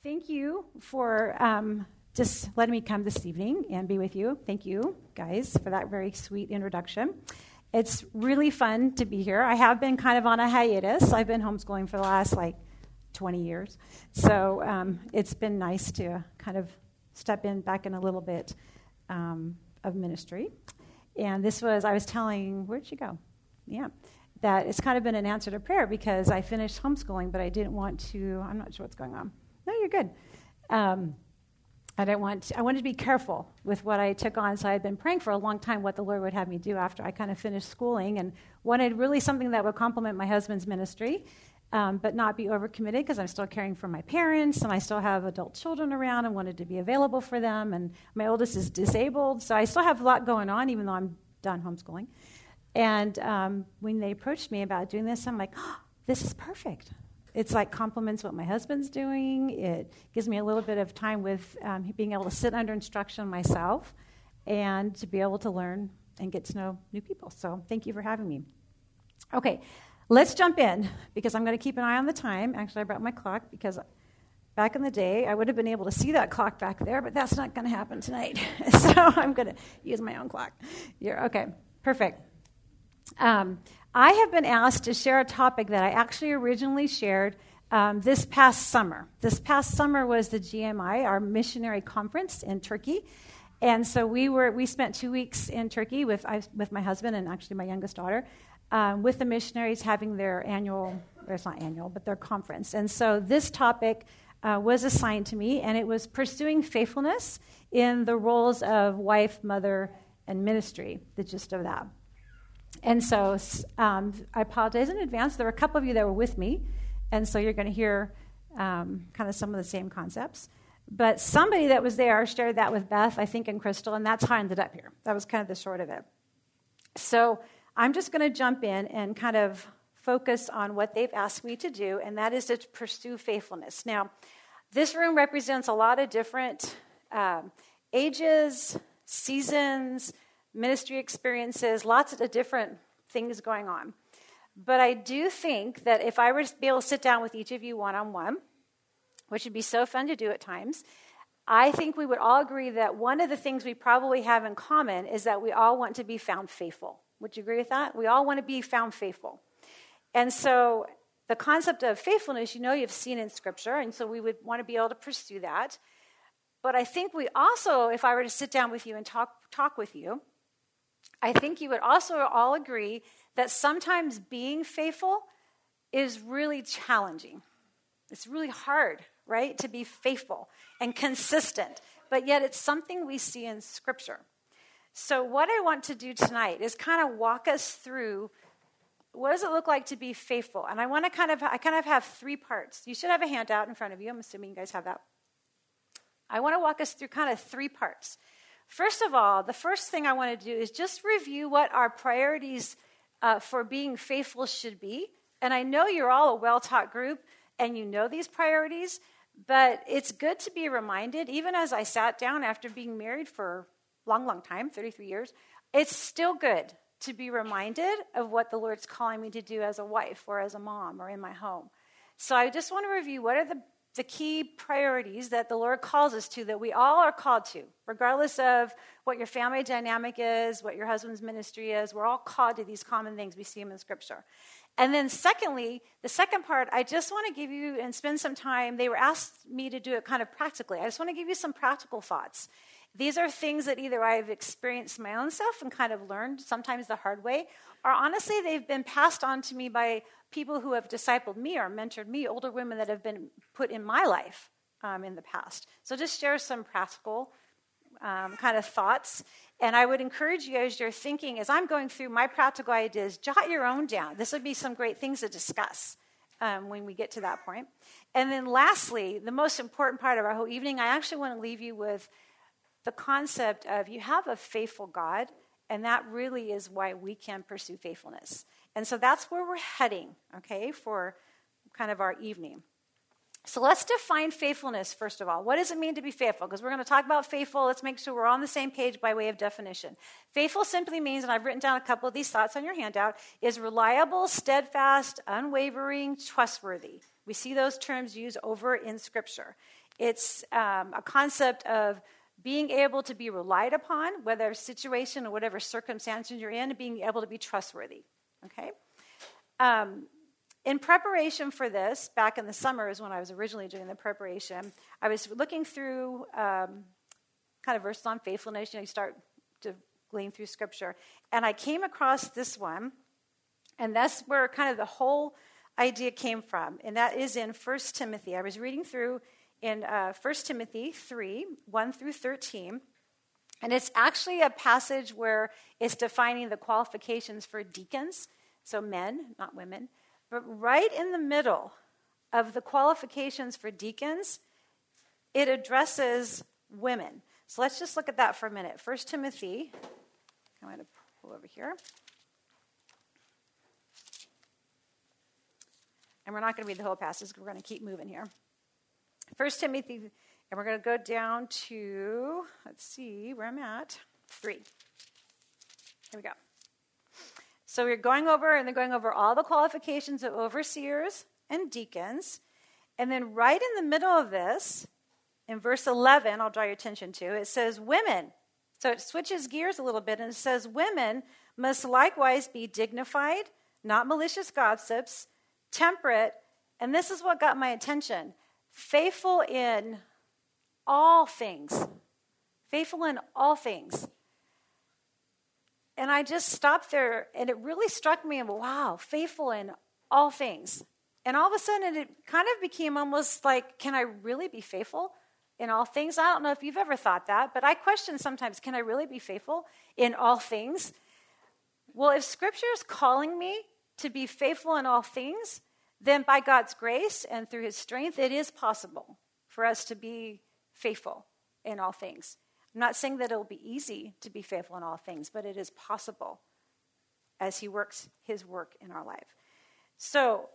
Thank you for just letting me come this evening and be with you. Thank you, guys, for that very sweet introduction. It's really fun to be here. I have been kind of on a hiatus. I've been homeschooling for the last, 20 years. So it's been nice to kind of step back in a little bit of ministry. And I was telling, where'd she go? Yeah. That it's kind of been an answer to prayer because I finished homeschooling, but I didn't want to, I'm not sure what's going on. No, you're good. I wanted to be careful with what I took on, so I had been praying for a long time what the Lord would have me do after I kind of finished schooling and wanted really something that would complement my husband's ministry, but not be overcommitted because I'm still caring for my parents and I still have adult children around and wanted to be available for them. And my oldest is disabled, so I still have a lot going on even though I'm done homeschooling. And when they approached me about doing this, I'm like, oh, this is perfect. It's complements what my husband's doing. It gives me a little bit of time with being able to sit under instruction myself and to be able to learn and get to know new people. So thank you for having me. Okay, let's jump in because I'm going to keep an eye on the time. Actually, I brought my clock because back in the day, I would have been able to see that clock back there, but that's not going to happen tonight. So I'm going to use my own clock. Okay, perfect. I have been asked to share a topic that I actually originally shared this past summer. This past summer was the GMI, our missionary conference in Turkey. And so we spent 2 weeks in Turkey with my husband and actually my youngest daughter, with the missionaries having their annual, or it's not annual, but their conference. And so this topic was assigned to me, and it was pursuing faithfulness in the roles of wife, mother, and ministry, the gist of that. And so I apologize in advance. There were a couple of you that were with me, and so you're going to hear kind of some of the same concepts. But somebody that was there shared that with Beth, I think, and Crystal, and that's how I ended up here. That was kind of the short of it. So I'm just going to jump in and kind of focus on what they've asked me to do, and that is to pursue faithfulness. Now, this room represents a lot of different ages, seasons, ministry experiences, lots of different things going on. But I do think that if I were to be able to sit down with each of you one-on-one, which would be so fun to do at times, I think we would all agree that one of the things we probably have in common is that we all want to be found faithful. Would you agree with that? We all want to be found faithful. And so the concept of faithfulness, you've seen in Scripture, and so we would want to be able to pursue that. But I think we also, if I were to sit down with you and talk with you, I think you would also all agree that sometimes being faithful is really challenging. It's really hard, right, to be faithful and consistent, but yet it's something we see in Scripture. So what I want to do tonight is kind of walk us through what does it look like to be faithful. And I kind of have 3 parts. You should have a handout in front of you. I'm assuming you guys have that. I want to walk us through kind of 3 parts. First of all, the first thing I want to do is just review what our priorities for being faithful should be. And I know you're all a well-taught group and you know these priorities, but it's good to be reminded, even as I sat down after being married for a long, long time, 33 years, it's still good to be reminded of what the Lord's calling me to do as a wife or as a mom or in my home. So I just want to review what are the key priorities that the Lord calls us to, that we all are called to, regardless of what your family dynamic is, what your husband's ministry is. We're all called to these common things. We see them in Scripture. And then secondly, the second part, I just want to give you and spend some time. They were asked me to do it kind of practically. I just want to give you some practical thoughts. These are things that either I've experienced my own self and kind of learned sometimes the hard way, or honestly, they've been passed on to me by people who have discipled me or mentored me, older women that have been put in my life in the past. So just share some practical kind of thoughts. And I would encourage you as you're thinking, as I'm going through my practical ideas, jot your own down. This would be some great things to discuss when we get to that point. And then lastly, the most important part of our whole evening, I actually want to leave you with the concept of you have a faithful God, and that really is why we can pursue faithfulness. And so that's where we're heading, okay, for kind of our evening. So let's define faithfulness, first of all. What does it mean to be faithful? Because we're going to talk about faithful. Let's make sure we're on the same page by way of definition. Faithful simply means, and I've written down a couple of these thoughts on your handout, is reliable, steadfast, unwavering, trustworthy. We see those terms used over in Scripture. It's a concept of being able to be relied upon, whether situation or whatever circumstances you're in, and being able to be trustworthy, okay? In preparation for this, back in the summer is when I was originally doing the preparation, I was looking through kind of verses on faithfulness. You start to glean through Scripture. And I came across this one, and that's where kind of the whole idea came from, and that is in 1 Timothy. I was reading through in 1 Timothy 3, 1 through 13, and it's actually a passage where it's defining the qualifications for deacons, so men, not women. But right in the middle of the qualifications for deacons, it addresses women. So let's just look at that for a minute. 1 Timothy, I'm going to pull over here. And we're not going to read the whole passage. We're going to keep moving here. 1 Timothy, and we're going to go down to, let's see where I'm at, 3. Here we go. So we're going over all the qualifications of overseers and deacons. And then right in the middle of this, in verse 11, I'll draw your attention to, it says women. So it switches gears a little bit, and it says women must likewise be dignified, not malicious gossips, temperate, and this is what got my attention, faithful in all things. Faithful in all things. And I just stopped there, and it really struck me, wow, faithful in all things. And all of a sudden, it kind of became almost like, can I really be faithful in all things? I don't know if you've ever thought that, but I question sometimes, can I really be faithful in all things? Well, if Scripture is calling me to be faithful in all things, then by God's grace and through His strength, it is possible for us to be faithful in all things. I'm not saying that it'll be easy to be faithful in all things, but it is possible as He works His work in our life. So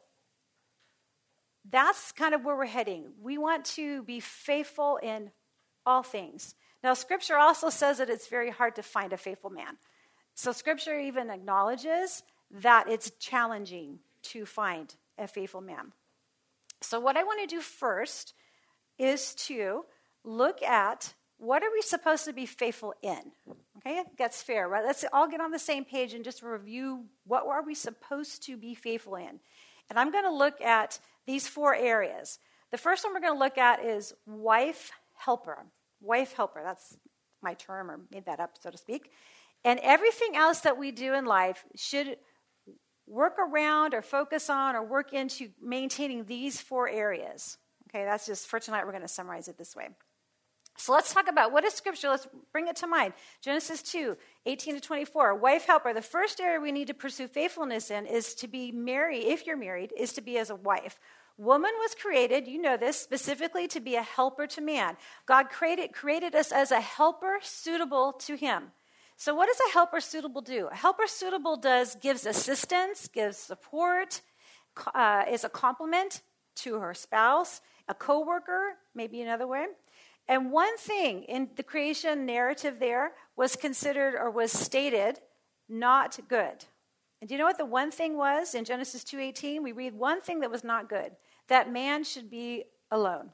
that's kind of where we're heading. We want to be faithful in all things. Now, Scripture also says that it's very hard to find a faithful man. So Scripture even acknowledges that it's challenging to find a faithful man. So what I want to do first is to look at what are we supposed to be faithful in? Okay, that's fair, right? Let's all get on the same page and just review what are we supposed to be faithful in. And I'm going to look at these 4 areas. The first one we're going to look at is wife helper. Wife helper, that's my term, or made that up, so to speak. And everything else that we do in life should work around or focus on or work into maintaining these 4 areas. Okay, that's just for tonight. We're going to summarize it this way. So let's talk about what is Scripture. Let's bring it to mind. Genesis 2, 18 to 24. Wife helper. The first area we need to pursue faithfulness in is to be married, if you're married, is to be as a wife. Woman was created, you know this, specifically to be a helper to man. God created us as a helper suitable to Him. So what does a helper suitable do? A helper suitable gives assistance, gives support, is a complement to her spouse, a co-worker, maybe another way. And one thing in the creation narrative there was considered or was stated not good. And do you know what the one thing was? In Genesis 2:18, we read one thing that was not good, that man should be alone.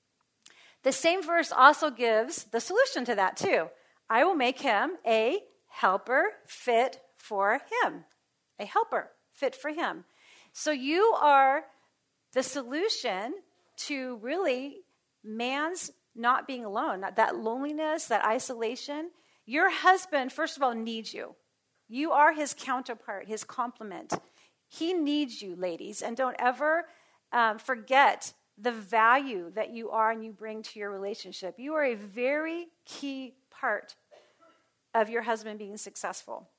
The same verse also gives the solution to that too. I will make him a helper fit for him. A helper fit for him. So you are the solution to really man's not being alone, that loneliness, that isolation. Your husband, first of all, needs you. You are his counterpart, his complement. He needs you, ladies, and don't ever forget the value that you are and you bring to your relationship. You are a very key part of your husband being successful.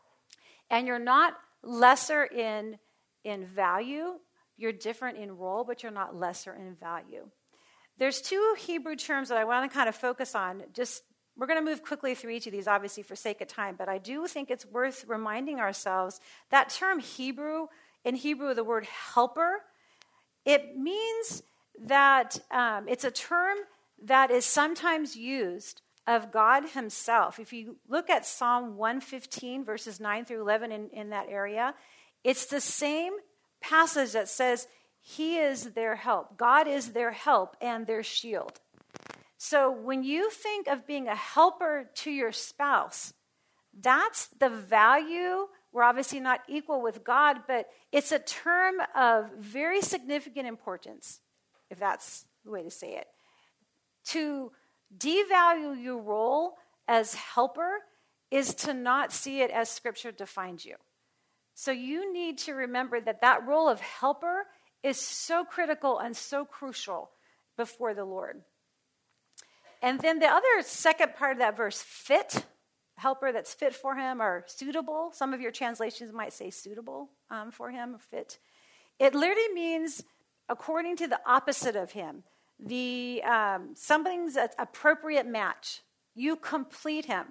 And you're not lesser in value. You're different in role, but you're not lesser in value. There's 2 Hebrew terms that I want to kind of focus on. We're going to move quickly through each of these, obviously, for sake of time, but I do think it's worth reminding ourselves that term in Hebrew, the word helper, it means that it's a term that is sometimes used of God Himself. If you look at Psalm 115, verses 9 through 11 in that area, it's the same passage that says, He is their help. God is their help and their shield. So when you think of being a helper to your spouse, that's the value. We're obviously not equal with God, but it's a term of very significant importance, if that's the way to say it. To devalue your role as helper is to not see it as Scripture defines you. So you need to remember that that role of helper is so critical and so crucial before the Lord. And then the other second part of that verse, fit, helper that's fit for him or suitable. Some of your translations might say suitable for him, or fit. It literally means according to the opposite of him. Something's an appropriate match. You complete him.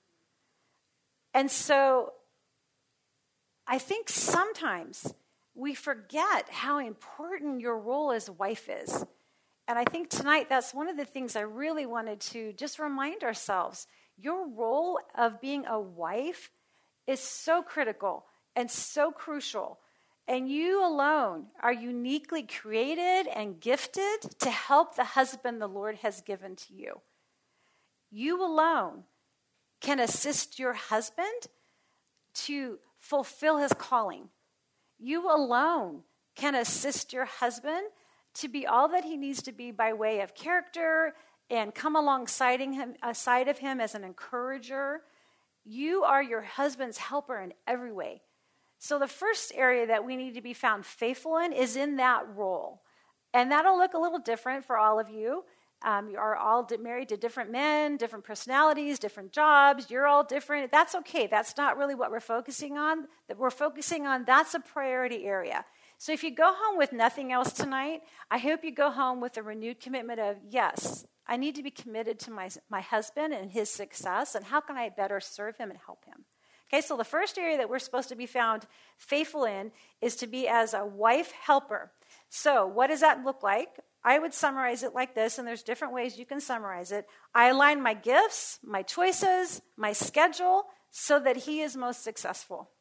And so I think sometimes we forget how important your role as a wife is. And I think tonight that's one of the things I really wanted to just remind ourselves. Your role of being a wife is so critical and so crucial. And you alone are uniquely created and gifted to help the husband the Lord has given to you. You alone can assist your husband to fulfill his calling. You alone can assist your husband to be all that he needs to be by way of character and come alongside of him as an encourager. You are your husband's helper in every way. So the first area that we need to be found faithful in is in that role. And that'll look a little different for all of you. You are all married to different men, different personalities, different jobs. You're all different. That's okay. That's not really what we're focusing on. That we're focusing on, that's a priority area. So if you go home with nothing else tonight, I hope you go home with a renewed commitment of, yes, I need to be committed to my husband and his success, and how can I better serve him and help him? Okay, so the first area that we're supposed to be found faithful in is to be as a wife helper. So what does that look like? I would summarize it like this, and there's different ways you can summarize it. I align my gifts, my choices, my schedule, so that he is most successful.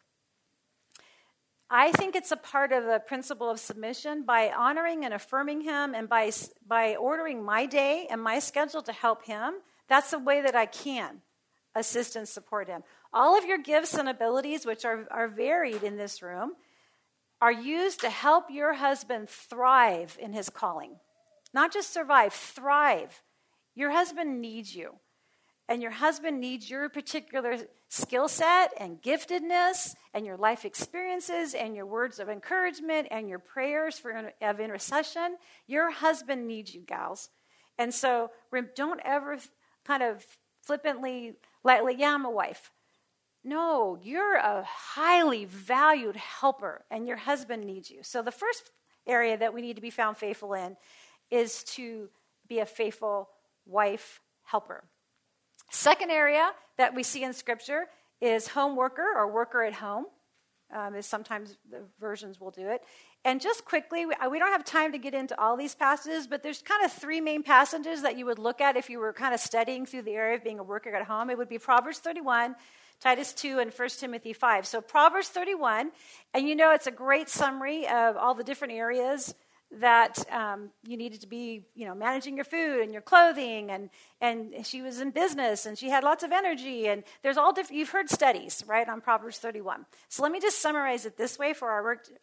I think it's a part of the principle of submission by honoring and affirming him and by ordering my day and my schedule to help him. That's the way that I can assist and support him. All of your gifts and abilities, which are varied in this room, are used to help your husband thrive in his calling. Not just survive, thrive. Your husband needs you. And your husband needs your particular skill set and giftedness and your life experiences and your words of encouragement and your prayers of intercession. Your husband needs you, gals. And so don't ever kind of flippantly, lightly, yeah, I'm a wife. No, you're a highly valued helper, and your husband needs you. So the first area that we need to be found faithful in is to be a faithful wife helper. Second area that we see in Scripture is home worker or worker at home. As sometimes the versions will do it. And just quickly, we don't have time to get into all these passages, but there's kind of three main passages that you would look at if you were kind of studying through the area of being a worker at home. It would be Proverbs 31, Titus 2, and 1 Timothy 5. So Proverbs 31, and you know it's a great summary of all the different areas that you needed to be, managing your food and your clothing, and she was in business, and she had lots of energy, and there's all different, you've heard studies, right, on Proverbs 31. So let me just summarize it this way for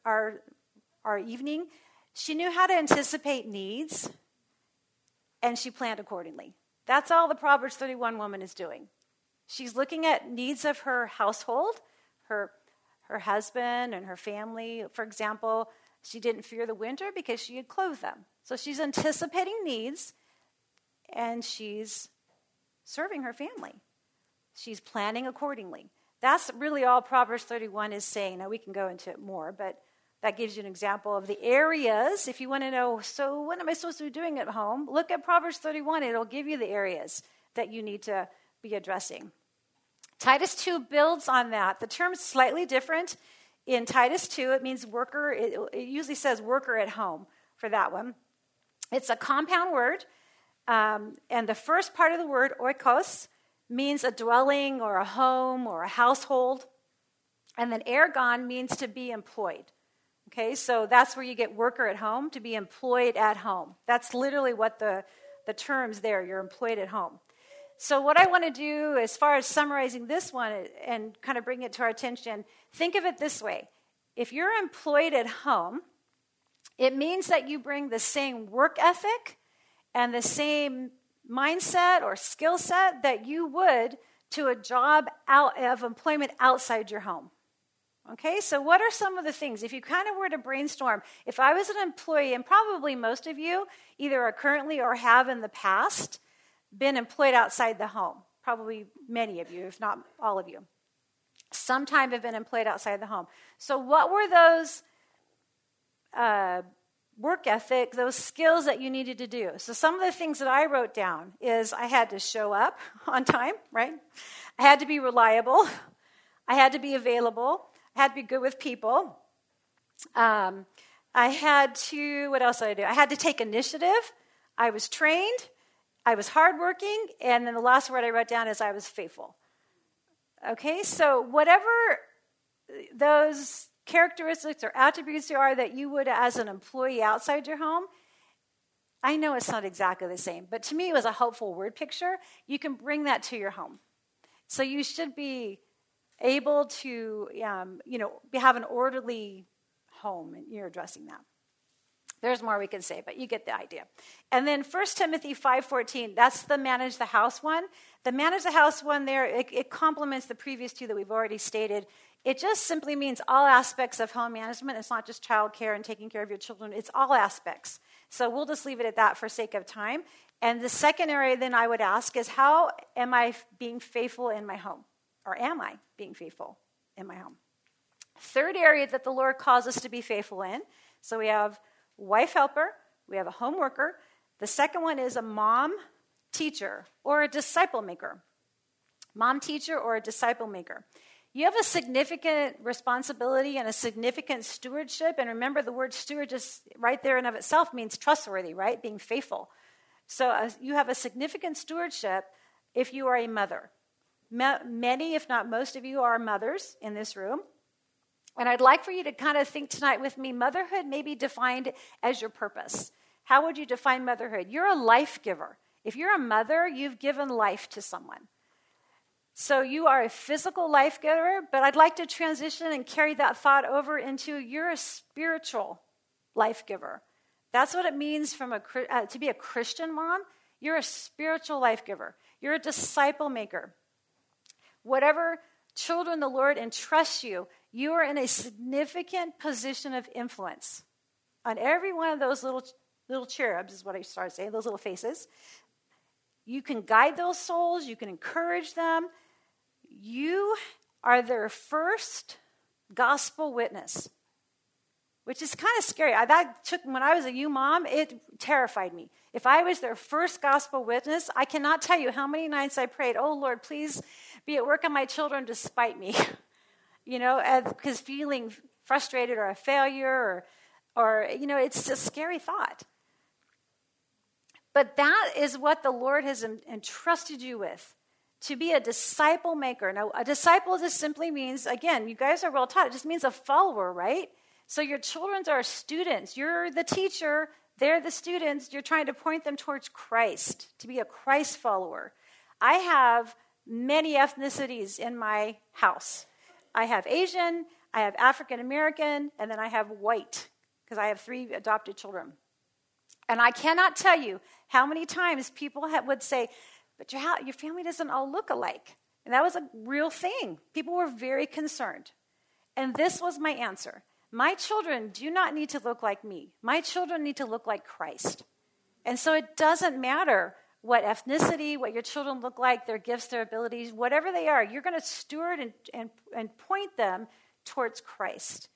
our evening. She knew how to anticipate needs, and she planned accordingly. That's all the Proverbs 31 woman is doing. She's looking at needs of her household, her husband and her family. For example, she didn't fear the winter because she had clothed them. So she's anticipating needs, and she's serving her family. She's planning accordingly. That's really all Proverbs 31 is saying. Now, we can go into it more, but that gives you an example of the areas. If you want to know, so what am I supposed to be doing at home? Look at Proverbs 31. It'll give you the areas that you need to be addressing. Titus 2 builds on that. The term is slightly different. In Titus 2, it means worker. It usually says worker at home for that one. It's a compound word, and the first part of the word, oikos, means a dwelling or a home or a household. And then ergon means to be employed. Okay, so that's where you get worker at home, to be employed at home. That's literally what the term's there. You're employed at home. So what I want to do as far as summarizing this one and kind of bring it to our attention, think of it this way. If you're employed at home, it means that you bring the same work ethic and the same mindset or skill set that you would to a job out of employment outside your home. Okay, so what are some of the things? If you kind of were to brainstorm, if I was an employee, and probably most of you either are currently or have in the past been employed outside the home, probably many of you, if not all of you, sometime have been employed outside the home. So what were those work ethic, those skills that you needed to do? So some of the things that I wrote down is I had to show up on time, right? I had to be reliable. I had to be available. I had to be good with people. I had to, what else did I do? I had to take initiative. I was trained. I was hardworking. And then the last word I wrote down is I was faithful. Okay, so whatever those characteristics or attributes there are that you would as an employee outside your home, I know it's not exactly the same, but to me it was a helpful word picture. You can bring that to your home. So you should be able to, have an orderly home, and you're addressing that. There's more we can say, but you get the idea. And then 1 Timothy 5:14, that's the manage the house one. The manage the house one there, it complements the previous two that we've already stated. It just simply means all aspects of home management. It's not just childcare and taking care of your children. It's all aspects. So we'll just leave it at that for sake of time. And the second area then I would ask is, how am I being faithful in my home? Or am I being faithful in my home? Third area that the Lord calls us to be faithful in. So we have wife helper, we have a home worker. The second one is a mom teacher or a disciple maker. Mom teacher or a disciple maker. You have a significant responsibility and a significant stewardship. And remember, the word steward just right there and of itself means trustworthy, right? Being faithful. So you have a significant stewardship if you are a mother. Many, if not most of you, are mothers in this room. And I'd like for you to kind of think tonight with me, motherhood may be defined as your purpose. How would you define motherhood? You're a life giver. If you're a mother, you've given life to someone. So you are a physical life giver, but I'd like to transition and carry that thought over into you're a spiritual life giver. That's what it means to be a Christian mom. You're a spiritual life giver. You're a disciple maker. Whatever children the Lord entrusts you, you are in a significant position of influence on every one of those little cherubs, is what I started saying, those little faces. You can guide those souls. You can encourage them. You are their first gospel witness, which is kind of scary. When I was a new mom, it terrified me. If I was their first gospel witness, I cannot tell you how many nights I prayed, oh, Lord, please be at work on my children despite me. Because feeling frustrated or a failure or it's a scary thought. But that is what the Lord has entrusted you with, to be a disciple maker. Now, a disciple just simply means, again, you guys are well taught, it just means a follower, right? So your children are students. You're the teacher. They're the students. You're trying to point them towards Christ, to be a Christ follower. I have many ethnicities in my house. I have Asian, I have African American, and then I have white, because I have 3 adopted children. And I cannot tell you how many times people would say, but your family doesn't all look alike. And that was a real thing. People were very concerned. And this was my answer. My children do not need to look like me. My children need to look like Christ. And so it doesn't matter what ethnicity, what your children look like, their gifts, their abilities, whatever they are, you're going to steward and point them towards Christ.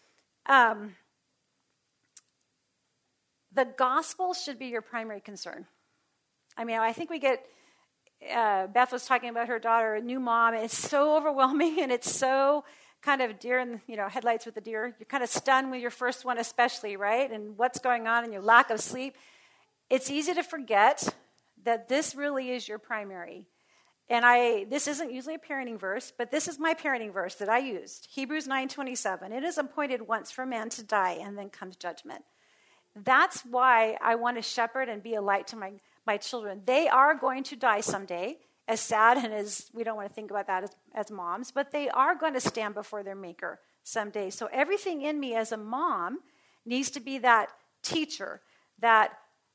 The gospel should be your primary concern. I mean, I think we get, Beth was talking about her daughter, a new mom. It's so overwhelming and it's so kind of deer in, headlights with the deer. You're kind of stunned with your first one especially, right? And what's going on and your lack of sleep. It's easy to forget that this really is your primary. And this isn't usually a parenting verse, but this is my parenting verse that I used. Hebrews 9:27. It is appointed once for man to die, and then comes judgment. That's why I want to shepherd and be a light to my children. They are going to die someday, as sad and as we don't want to think about that as moms, but they are going to stand before their maker someday. So everything in me as a mom needs to be that teacher, that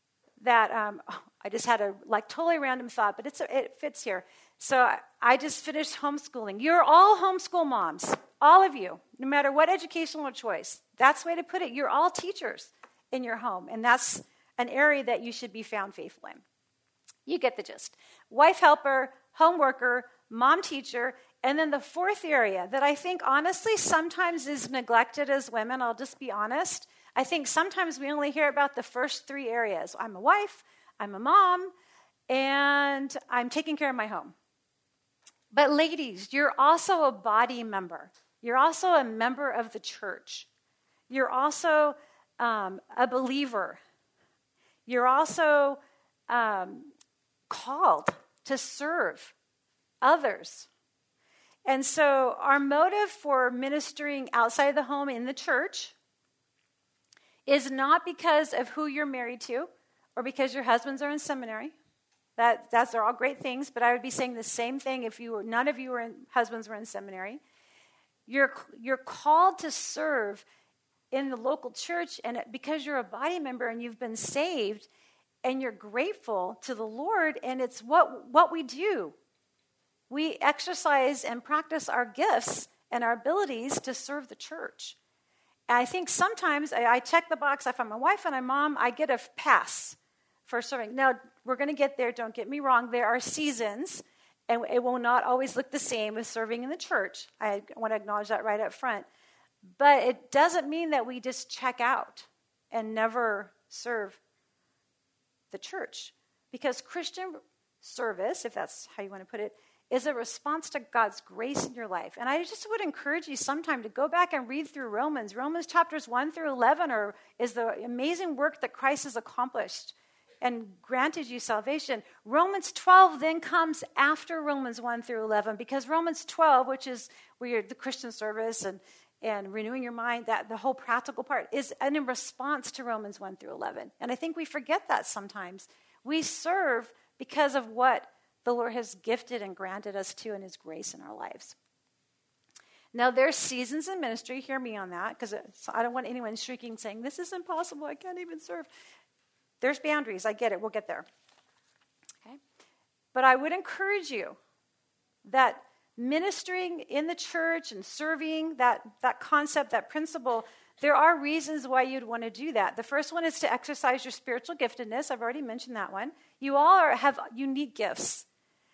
I just had a totally random thought, but it fits here. So I just finished homeschooling. You're all homeschool moms, all of you, no matter what educational choice. That's the way to put it. You're all teachers in your home, and that's an area that you should be found faithful in. You get the gist. Wife helper, home worker, mom teacher, and then the fourth area that I think honestly sometimes is neglected as women, I'll just be honest. I think sometimes we only hear about the first three areas. I'm a wife, I'm a mom, and I'm taking care of my home. But ladies, you're also a body member. You're also a member of the church. You're also a believer. You're also called to serve others. And so our motive for ministering outside the home in the church is not because of who you're married to or because your husbands are in seminary. Those are all great things, but I would be saying the same thing if none of you husbands were in seminary. You're called to serve in the local church, and because you're a body member and you've been saved, and you're grateful to the Lord, and it's what we do. We exercise and practice our gifts and our abilities to serve the church. And I think sometimes I check the box. If I'm a wife and a mom, I get a pass for serving. Now, we're going to get there. Don't get me wrong. There are seasons, and it will not always look the same as serving in the church. I want to acknowledge that right up front. But it doesn't mean that we just check out and never serve the church. Because Christian service, if that's how you want to put it, is a response to God's grace in your life. And I just would encourage you sometime to go back and read through Romans. Romans chapters 1 through 11 is the amazing work that Christ has accomplished and granted you salvation. Romans 12 then comes after Romans 1 through 11, because Romans 12, which is where you're the Christian service and renewing your mind, that the whole practical part is in response to Romans 1 through 11. And I think we forget that sometimes. We serve because of what the Lord has gifted and granted us to in his grace in our lives. Now, there's seasons in ministry. Hear me on that, because I don't want anyone shrieking saying, this is impossible, I can't even serve. There's boundaries. I get it. We'll get there. Okay? But I would encourage you that ministering in the church and serving, that concept, that principle, there are reasons why you'd want to do that. The first one is to exercise your spiritual giftedness. I've already mentioned that one. You all have unique gifts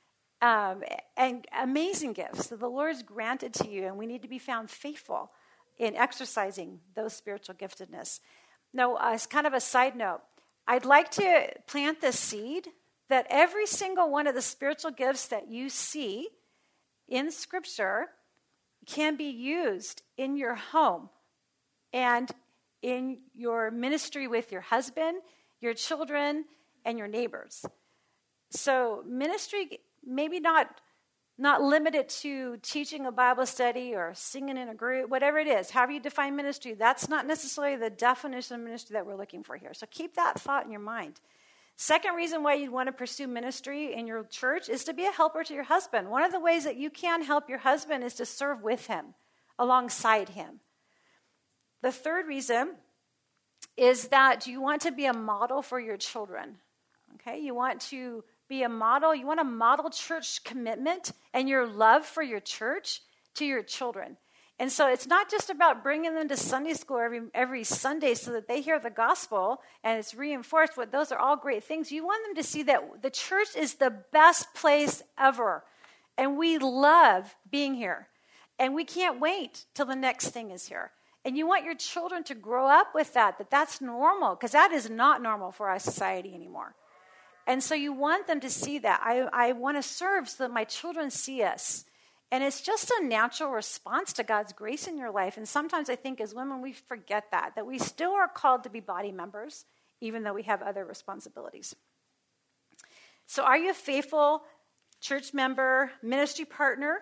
and amazing gifts that the Lord's granted to you, and we need to be found faithful in exercising those spiritual giftedness. Now, as kind of a side note, I'd like to plant the seed that every single one of the spiritual gifts that you see in Scripture can be used in your home and in your ministry with your husband, your children, and your neighbors. So ministry, maybe not limited to teaching a Bible study or singing in a group, whatever it is, however you define ministry, that's not necessarily the definition of ministry that we're looking for here. So keep that thought in your mind. Second reason why you'd want to pursue ministry in your church is to be a helper to your husband. One of the ways that you can help your husband is to serve with him, alongside him. The third reason is that you want to be a model for your children. Okay, you want to be a model. You want to model church commitment and your love for your church to your children. And so it's not just about bringing them to Sunday school every Sunday so that they hear the gospel and it's reinforced. But those are all great things. You want them to see that the church is the best place ever. And we love being here. And we can't wait till the next thing is here. And you want your children to grow up with that's normal, because that is not normal for our society anymore. And so you want them to see that. I want to serve so that my children see us. And it's just a natural response to God's grace in your life. And sometimes I think as women, we forget that we still are called to be body members, even though we have other responsibilities. So are you faithful church member, ministry partner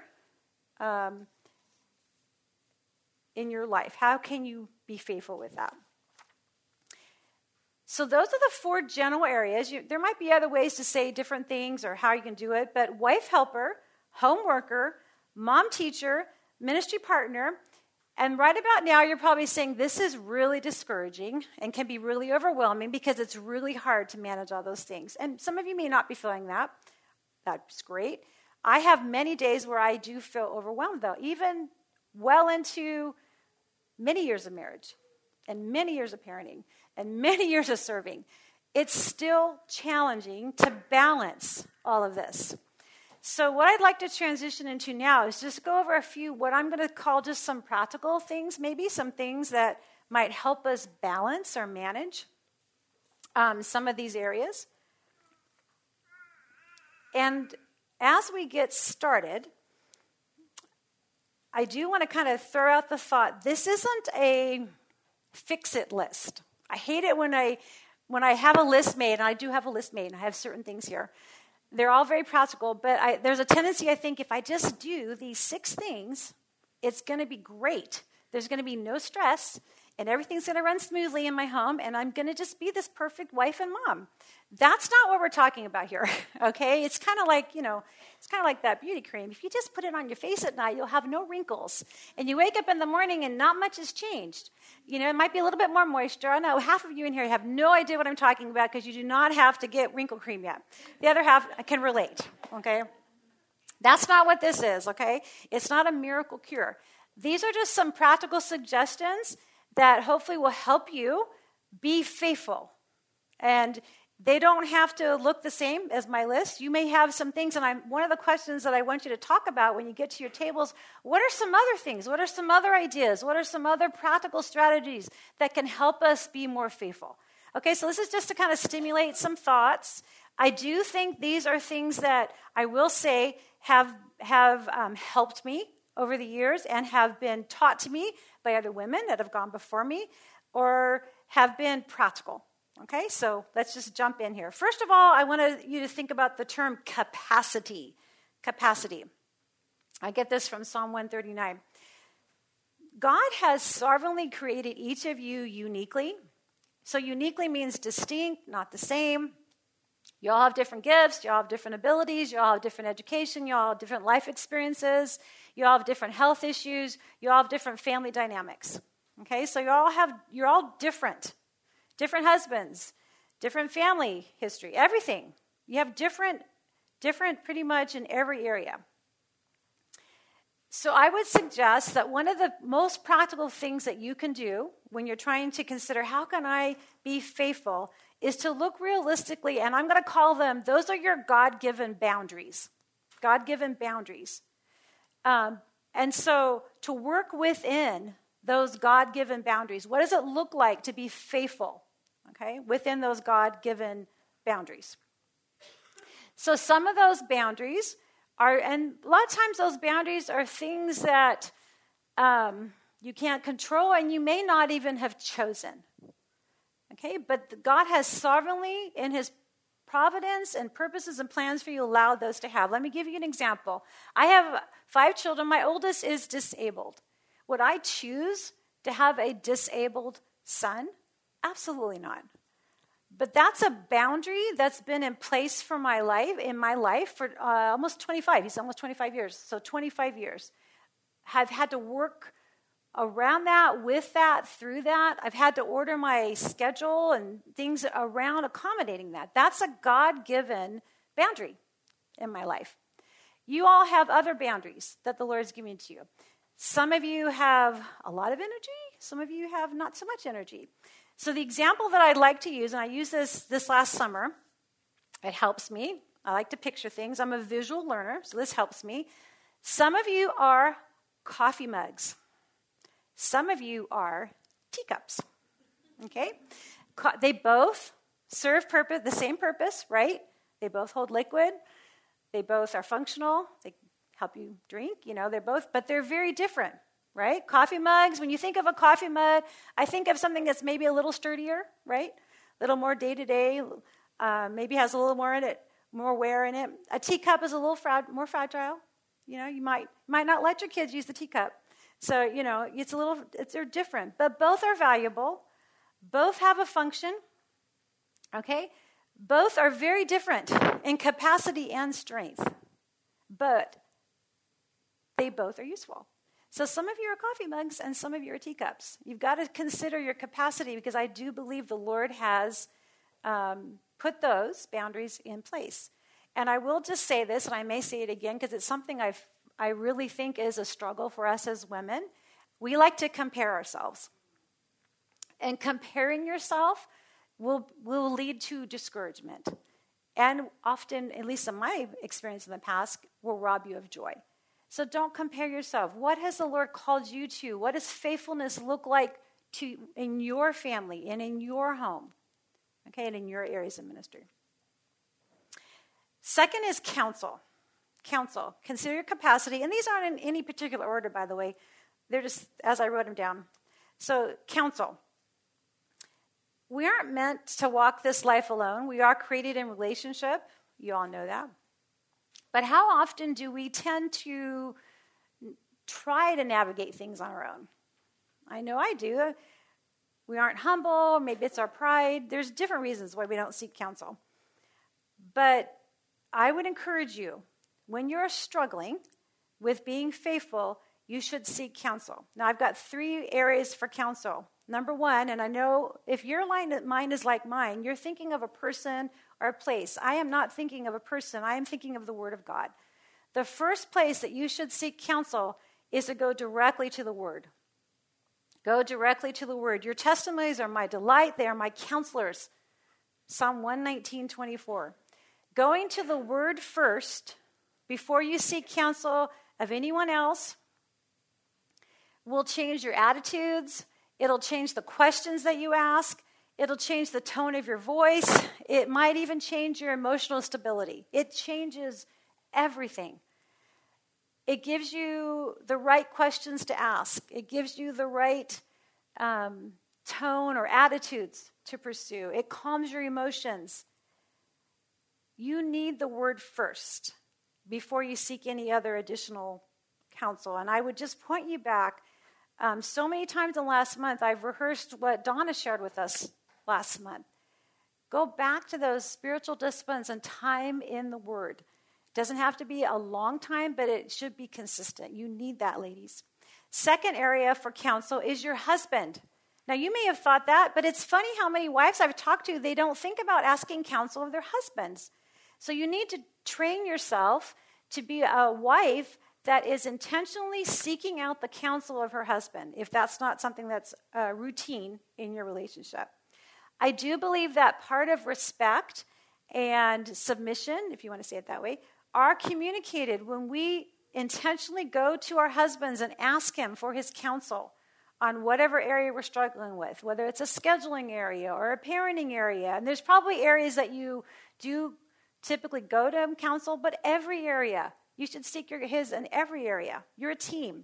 in your life? How can you be faithful with that? So those are the 4 general areas. There might be other ways to say different things or how you can do it, but wife helper, home worker, mom teacher, ministry partner. And right about now, you're probably saying this is really discouraging and can be really overwhelming because it's really hard to manage all those things. And some of you may not be feeling that. That's great. I have many days where I do feel overwhelmed, though, even well into many years of marriage and many years of parenting and many years of serving. It's still challenging to balance all of this. So what I'd like to transition into now is just go over a few, what I'm going to call just some practical things, maybe some things that might help us balance or manage some of these areas. And as we get started, I do want to kind of throw out the thought, this isn't a fix-it list. I hate it when I have a list made, and I do have a list made, and I have certain things here. They're all very practical, but there's a tendency, I think, if I just do these 6 things, it's going to be great. There's going to be no stress, and everything's going to run smoothly in my home, and I'm going to just be this perfect wife and mom. That's not what we're talking about here, okay? It's kind of like, it's kind of like that beauty cream. If you just put it on your face at night, you'll have no wrinkles. And you wake up in the morning and not much has changed. It might be a little bit more moisture. I know half of you in here have no idea what I'm talking about because you do not have to get wrinkle cream yet. The other half can relate, okay? That's not what this is, okay? It's not a miracle cure. These are just some practical suggestions that hopefully will help you be faithful. And they don't have to look the same as my list. You may have some things, and one of the questions that I want you to talk about when you get to your tables, what are some other things? What are some other ideas? What are some other practical strategies that can help us be more faithful? Okay, so this is just to kind of stimulate some thoughts. I do think these are things that I will say have helped me over the years and have been taught to me by other women that have gone before me or have been practical. Okay, so let's just jump in here. First of all, I want you to think about the term capacity. Capacity. I get this from Psalm 139. God has sovereignly created each of you uniquely. So uniquely means distinct, not the same. You all have different gifts. You all have different abilities. You all have different education. You all have different life experiences. You all have different health issues. You all have different family dynamics. Okay, so you're all different. Different husbands, different family history, everything. You have different pretty much in every area. So I would suggest that one of the most practical things that you can do when you're trying to consider how can I be faithful is to look realistically, and I'm going to call them, those are your God-given boundaries. God-given boundaries. And so to work within those God-given boundaries, what does it look like to be faithful? Okay, within those God-given boundaries. So some of those boundaries are, and a lot of times those boundaries are things that you can't control and you may not even have chosen. Okay, but God has sovereignly in his providence and purposes and plans for you allowed those to have. Let me give you an example. I have 5 children. My oldest is disabled. Would I choose to have a disabled son? Absolutely not. But that's a boundary that's been in place for in my life for almost 25. He's almost 25 years. So 25 years. I've had to work around that, with that, through that. I've had to order my schedule and things around accommodating that. That's a God-given boundary in my life. You all have other boundaries that the Lord's giving to you. Some of you have a lot of energy. Some of you have not so much energy. So the example that I'd like to use, and I used this last summer, it helps me. I like to picture things. I'm a visual learner, so this helps me. Some of you are coffee mugs. Some of you are teacups. Okay? They both serve the same purpose, right? They both hold liquid. They both are functional. They help you drink. But they're very different. Right? Coffee mugs, when you think of a coffee mug, I think of something that's maybe a little sturdier, right? A little more day-to-day, maybe has a little more in it. more wear in it. A teacup is a little more fragile. You might not let your kids use the teacup. So, they're different. But both are valuable. Both have a function. Okay? Both are very different in capacity and strength. But they both are useful. So some of you are coffee mugs and some of you are teacups. You've got to consider your capacity, because I do believe the Lord has put those boundaries in place. And I will just say this, and I may say it again, because it's something I really think is a struggle for us as women. We like to compare ourselves. And comparing yourself will lead to discouragement. And often, at least in my experience in the past, will rob you of joy. So don't compare yourself. What has the Lord called you to? What does faithfulness look like in your family and in your home? Okay, and in your areas of ministry. Second is counsel. Counsel. Consider your capacity. And these aren't in any particular order, by the way. They're just as I wrote them down. So, counsel. We aren't meant to walk this life alone. We are created in relationship. You all know that. But how often do we tend to try to navigate things on our own? I know I do. We aren't humble. Maybe it's our pride. There's different reasons why we don't seek counsel. But I would encourage you, when you're struggling with being faithful, you should seek counsel. Now, I've got 3 areas for counsel. Number 1, and I know if your mind is like mine, you're thinking of a person or a place. I am not thinking of a person. I am thinking of the Word of God. The first place that you should seek counsel is to go directly to the Word. Go directly to the Word. Your testimonies are my delight. They are my counselors. Psalm 119:24. Going to the Word first before you seek counsel of anyone else will change your attitudes. It'll change the questions that you ask. It'll change the tone of your voice. It might even change your emotional stability. It changes everything. It gives you the right questions to ask. It gives you the right tone or attitudes to pursue. It calms your emotions. You need the Word first before you seek any other additional counsel. And I would just point you back. So many times in the last month, I've rehearsed what Donna shared with us last month. Go back to those spiritual disciplines and time in the Word. It doesn't have to be a long time, but it should be consistent. You need that, ladies. Second area for counsel is your husband. Now, you may have thought that, but it's funny how many wives I've talked to, they don't think about asking counsel of their husbands. So you need to train yourself to be a wife that is intentionally seeking out the counsel of her husband, if that's not something that's routine in your relationship. I do believe that part of respect and submission, if you want to say it that way, are communicated when we intentionally go to our husbands and ask him for his counsel on whatever area we're struggling with, whether it's a scheduling area or a parenting area. And there's probably areas that you do typically go to counsel, but every area, you should seek his in every area. You're a team.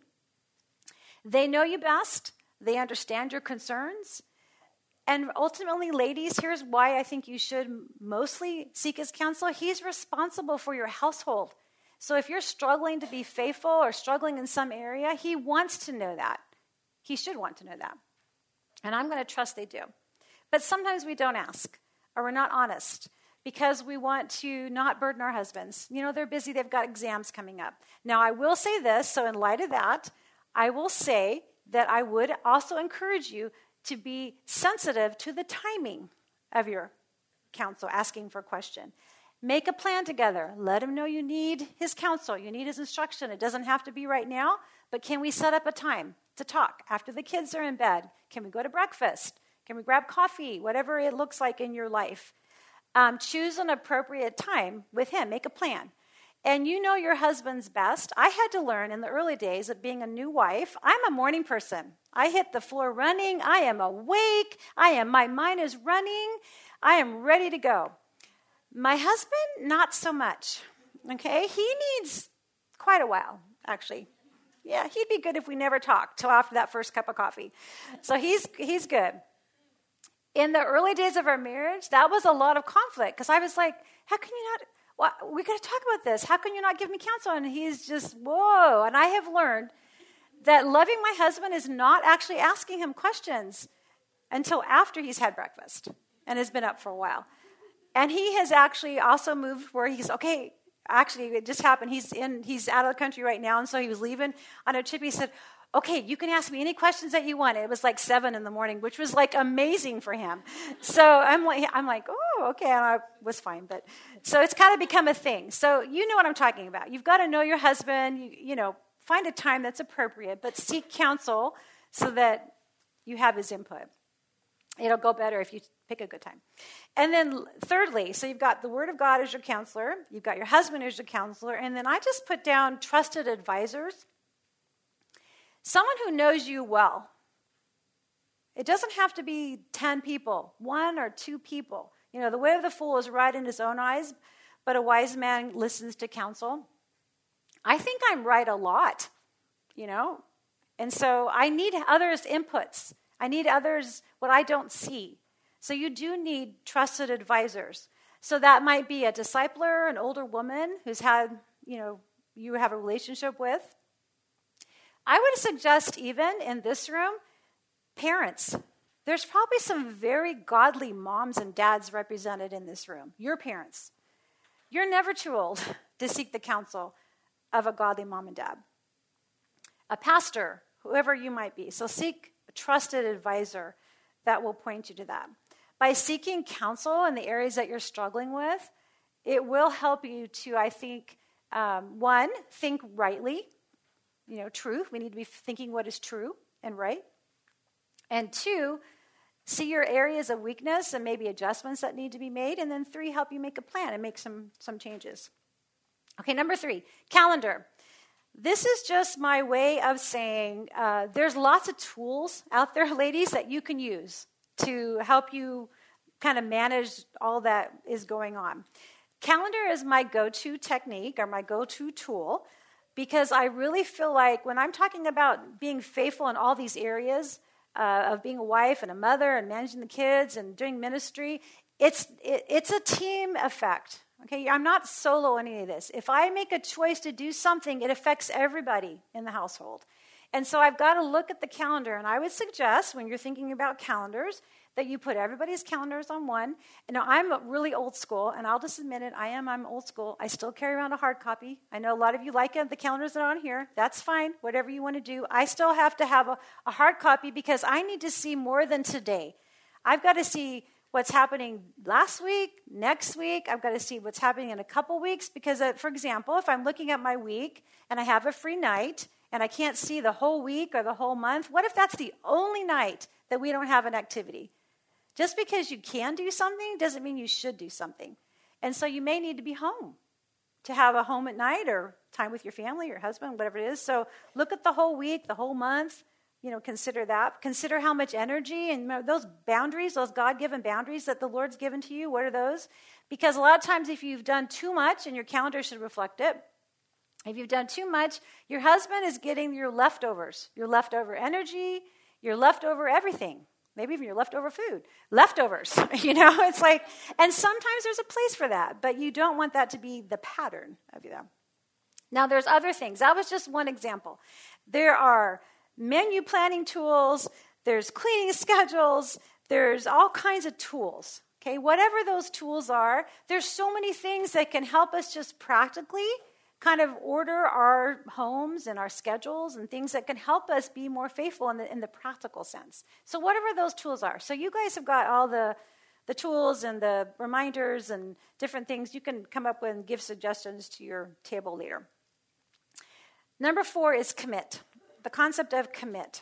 They know you best. They understand your concerns. And ultimately, ladies, here's why I think you should mostly seek his counsel. He's responsible for your household. So if you're struggling to be faithful or struggling in some area, he wants to know that. He should want to know that. And I'm going to trust they do. But sometimes we don't ask, or we're not honest, because we want to not burden our husbands. You know, they're busy. They've got exams coming up. Now, I will say this. So in light of that, I will say that I would also encourage you to be sensitive to the timing of your counsel, asking for a question. Make a plan together. Let him know you need his counsel. You need his instruction. It doesn't have to be right now, but can we set up a time to talk after the kids are in bed? Can we go to breakfast? Can we grab coffee? Whatever it looks like in your life. Choose an appropriate time with him. Make a plan. And you know your husband's best. I had to learn in the early days of being a new wife. I'm a morning person. I hit the floor running. I am awake. My mind is running. I am ready to go. My husband, not so much. Okay? He needs quite a while, actually. Yeah, he'd be good if we never talked till after that first cup of coffee. So he's good. In the early days of our marriage, that was a lot of conflict because I was like, how can you not? well, we got to talk about this. How can you not give me counsel? And he's just, whoa. And I have learned that loving my husband is not actually asking him questions until after he's had breakfast and has been up for a while. And he has actually also moved where he's, okay, actually it just happened. He's out of the country right now, and so he was leaving on a trip. He said, okay, you can ask me any questions that you want. It was like 7 a.m, which was like amazing for him. So I'm like, oh, okay, and I was fine. But so it's kind of become a thing. So you know what I'm talking about. You've got to know your husband. You know, find a time that's appropriate, but seek counsel so that you have his input. It'll go better if you pick a good time. And then thirdly, so you've got the Word of God as your counselor. You've got your husband as your counselor. And then I just put down trusted advisors. Someone who knows you well. It doesn't have to be 10 people, 1 or 2 people. You know, the way of the fool is right in his own eyes, but a wise man listens to counsel. I think I'm right a lot, you know. And so I need others' inputs. I need others what I don't see. So you do need trusted advisors. So that might be a discipler, an older woman who's had, you have a relationship with. I would suggest even in this room, parents. There's probably some very godly moms and dads represented in this room. Your parents. You're never too old to seek the counsel of a godly mom and dad. A pastor, whoever you might be. So seek a trusted advisor that will point you to that. By seeking counsel in the areas that you're struggling with, it will help you to, I think, 1, think rightly. Truth. We need to be thinking what is true and right. And 2, see your areas of weakness and maybe adjustments that need to be made. And then 3, help you make a plan and make some changes. Okay, number 3, calendar. This is just my way of saying there's lots of tools out there, ladies, that you can use to help you kind of manage all that is going on. Calendar is my go-to technique or my go-to tool because I really feel like when I'm talking about being faithful in all these areas of being a wife and a mother and managing the kids and doing ministry, it's a team effect. Okay, I'm not solo in any of this. If I make a choice to do something, it affects everybody in the household. And so I've got to look at the calendar, and I would suggest when you're thinking about calendars that you put everybody's calendars on one. And now I'm really old school, and I'll just admit it, I'm old school. I still carry around a hard copy. I know a lot of you like it, the calendars that are on here. That's fine, whatever you want to do. I still have to have a hard copy because I need to see more than today. I've got to see what's happening last week, next week. I've got to see what's happening in a couple weeks because, for example, if I'm looking at my week and I have a free night and I can't see the whole week or the whole month, what if that's the only night that we don't have an activity? Just because you can do something doesn't mean you should do something. And so you may need to be home to have a home at night or time with your family, your husband, whatever it is. So look at the whole week, the whole month. Consider that. Consider how much energy and those boundaries, those God-given boundaries that the Lord's given to you, what are those? Because a lot of times if you've done too much, and your calendar should reflect it, if you've done too much, your husband is getting your leftovers, your leftover energy, your leftover everything, maybe even your leftover food, leftovers, it's like, and sometimes there's a place for that, but you don't want that to be the pattern of you. Now there's other things. That was just one example. There are menu planning tools, there's cleaning schedules, there's all kinds of tools, okay? Whatever those tools are, there's so many things that can help us just practically kind of order our homes and our schedules and things that can help us be more faithful in the practical sense. So whatever those tools are. So you guys have got all the tools and the reminders and different things. You can come up with and give suggestions to your table later. Number 4 is commit. The concept of commit.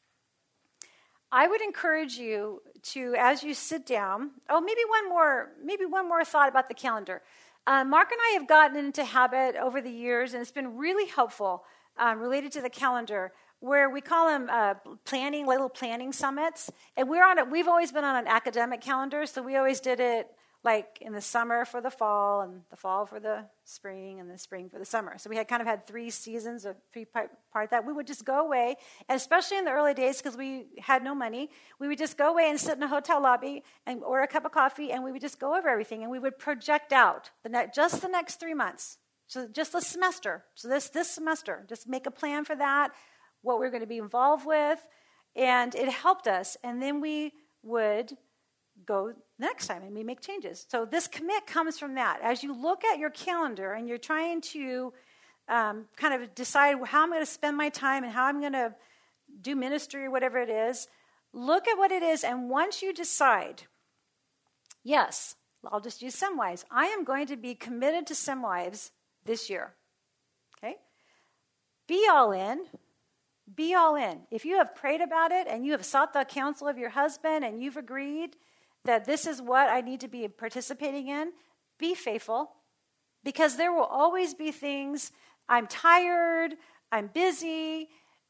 I would encourage you to, as you sit down, maybe one more thought about the calendar. Mark and I have gotten into habit over the years, and it's been really helpful related to the calendar, where we call them little planning summits. And we've always been on an academic calendar, so we always did it like in the summer for the fall, and the fall for the spring, and the spring for the summer. So we had 3 seasons, or 3-part that. We would just go away, and especially in the early days, because we had no money, we would just go away and sit in a hotel lobby and order a cup of coffee, and we would just go over everything, and we would project out just the next 3 months. So just the semester. So this semester, just make a plan for that, what we're going to be involved with, and it helped us. And then we would go next time and we make changes. So this commit comes from that. As you look at your calendar and you're trying to kind of decide how I'm going to spend my time and how I'm going to do ministry or whatever it is, look at what it is, and once you decide, yes, I'll just use SemWives. I am going to be committed to SemWives this year. Okay? Be all in. Be all in. If you have prayed about it and you have sought the counsel of your husband and you've agreed that this is what I need to be participating in, be faithful, because there will always be things, I'm tired, I'm busy.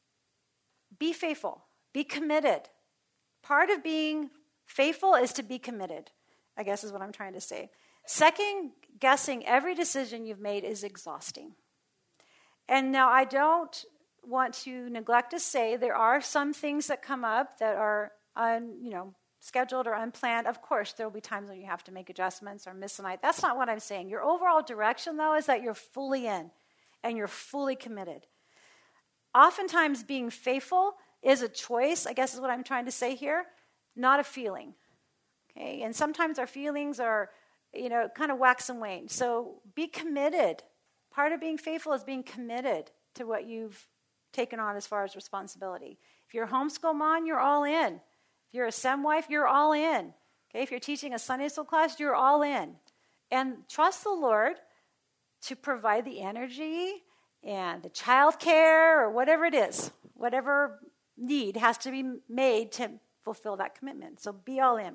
Be faithful. Be committed. Part of being faithful is to be committed, I guess is what I'm trying to say. Second guessing every decision you've made is exhausting. And now I don't want to neglect to say there are some things that come up that are scheduled or unplanned. Of course, there will be times when you have to make adjustments or miss a night. That's not what I'm saying. Your overall direction, though, is that you're fully in and you're fully committed. Oftentimes, being faithful is a choice, I guess is what I'm trying to say here, not a feeling. Okay? And sometimes our feelings are, kind of wax and wane. So be committed. Part of being faithful is being committed to what you've taken on as far as responsibility. If you're a homeschool mom, you're all in. If you're a SemWife, you're all in. Okay? If you're teaching a Sunday school class, you're all in. And trust the Lord to provide the energy and the child care or whatever it is, whatever need has to be made to fulfill that commitment. So be all in.